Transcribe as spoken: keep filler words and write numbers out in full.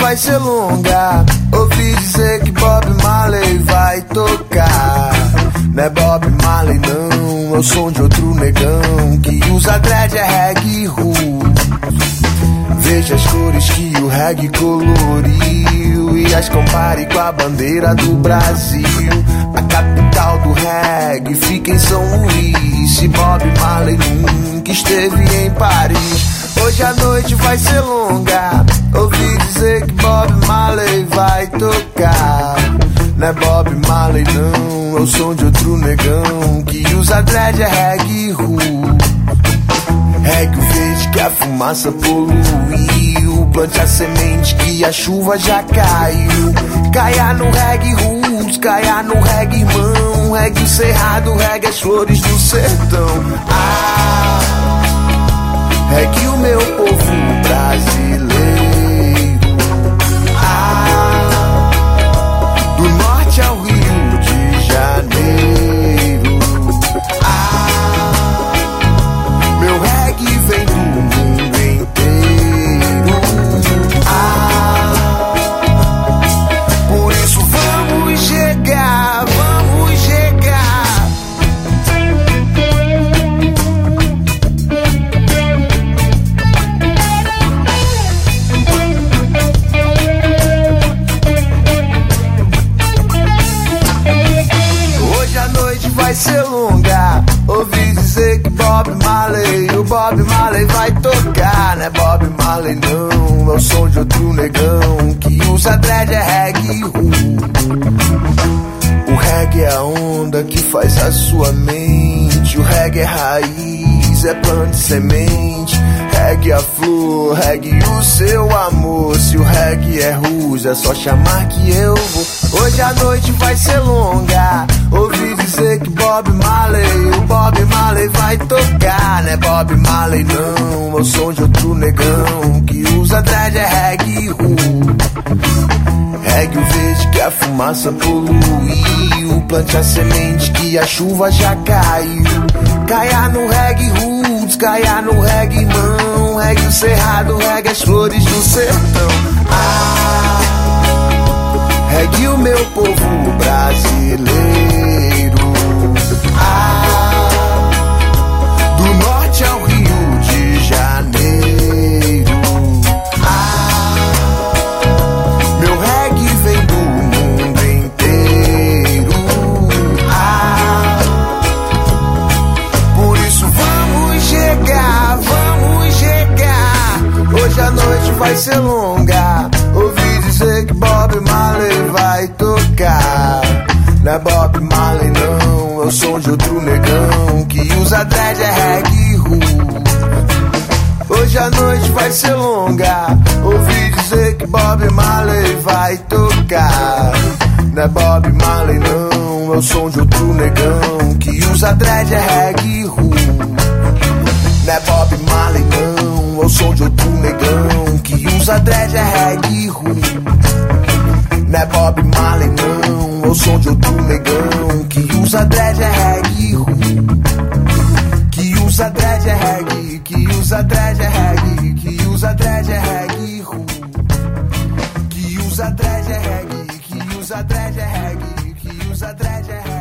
vai ser longa. Ouvi dizer que Bob Marley vai tocar. Não é Bob Marley não, é o som de outro negão que usa dread, é reggae roots. Veja as cores que o reggae coloriu e as compare com a bandeira do Brasil. A capital do reggae fica em São Luís e Bob Marley nunca esteve em Paris. Hoje a noite vai ser longa. Ouvi dizer que Bob Marley vai tocar. Não é Bob Marley não, é o som de outro negão que usa dread, é reggae roots. Reggae verde que a fumaça poluiu. Plante a semente que a chuva já caiu. Caia no reggae roots, caia no reggae irmão. Reggae cerrado, reggae as flores do sertão. Ah, reggae o meu povo brasileiro. Ah, do norte ao Rio de Janeiro. Ah, meu reggae vem do mundo inteiro. Ah, por isso vamos chegar, vamos chegar. Hoje a noite vai ser longa. Ouvi dizer que Bob Marley, o Bob Marley vai tocar. Não é Bob Marley não, é o som de outro negão que usa dread, é reggae roots. O reggae é a onda que faz a sua mente. O reggae é raiz, é planta e semente. Reggae a flor, reggae o seu amor. Se o reggae é roots, é só chamar que eu vou. Hoje a noite vai ser longa. Ouvi dizer que Bob Marley, o Bob Marley vai tocar. Não é Bob Marley não, é o som de outro negão que usa dread, é reggae roots. Reggae o verde que a fumaça poluiu. Plante a semente que a chuva já caiu. Caia no reggae roots, caia no reggae irmão. Reggae o cerrado, reggae as flores do sertão. Ah, reggae o meu povo brasileiro. Ah, do norte ao Rio de Janeiro. Ah, meu reggae vem do mundo inteiro. Ah, por isso vamos chegar, vamos chegar. Hoje a noite vai ser longa. Ouvi dizer que Bob Marley vai tocar. Não é Bob Marley não, é o som de outro negão que usa dread, é reggae roots. Hoje a noite vai ser longa. Ouvi dizer que Bob Marley vai tocar. Não é Bob Marley não, é o som de outro negão que usa dread, é reggae roots. Não é Bob Marley não, é o som de outro negão que usa dread, é reggae roots. Não é Bob Marley não, é o som de outro negão que usa dread, é reggae roots. Que usa dread, é reggae, que usa dread, é reggae, que usa dread, é reggae roots. Que usa dread, é reggae, que usa dread, é reggae, que usa dread, é reggae.